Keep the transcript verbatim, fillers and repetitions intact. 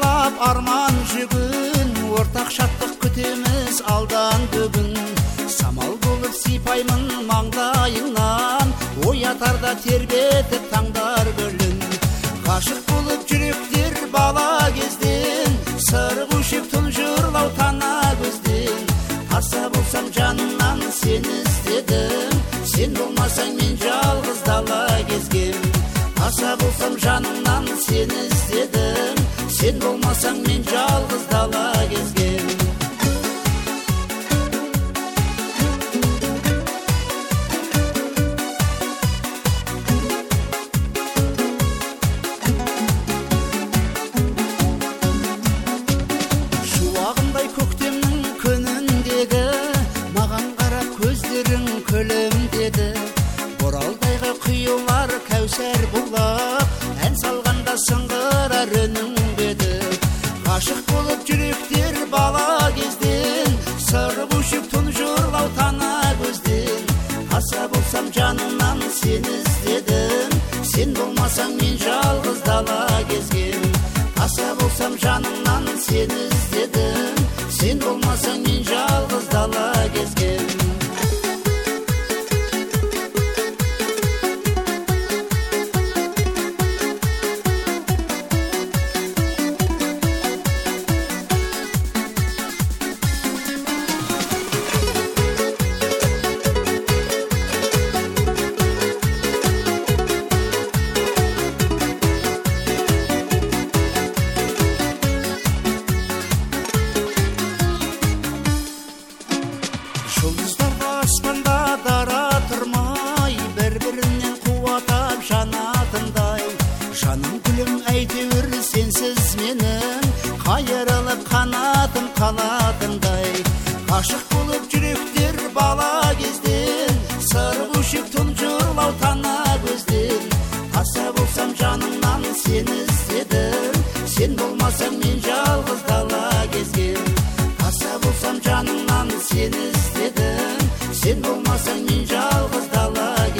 тастап арман жүгін, ортақ шаттық күтеміз алдан бүгін. Самал болып сипаймын маңдайыңнан, оятарда тербетіп таңдар гүлін. Ғашық болып жүректер бала кезден, сыр көшіп тұнжырлау тана көзден. Аса болсам жанымнан сені іздедім, сен болмасаң мен жалғыз дала кезгем. Аса болсам жанымнан сені іздедім, сен болмасаң мен жалғыз дала кезгем. Шуағындай көктемнің күніндегі, маған қарап көздерің күлімдеді. Боралдайға құйылар кәусәр бұлақ, ән салғанда сыңғырар үнің беді. Ғашық болып жүректер бала кезден, сыр көшіп тұнжырлау тана көзден. Аса болсам жанымнан сені іздедім, сен болмасаң мен жалғыз дала кезгем. Аса болсам жанымнан сені іздедім, сен болмасаң мен жалғыз дала кезгем. Жұлдыздарға аспанда дара тұрмай, бір-бірінен қуатап жанатындай. Жаным гүлім әйтеуір сенсіз менің, қайырылып қанатым қалатындай. Ғашық болып жүректер бала кезден, сыр көшіп тұнжырлау тана көзден. Аса болсам жанымнан сені іздедім, сен болмасаң мен жалғыз дала кезгем. Аса болсам жанымнан сені іздедім, сен болмасаң мен жалғыз дала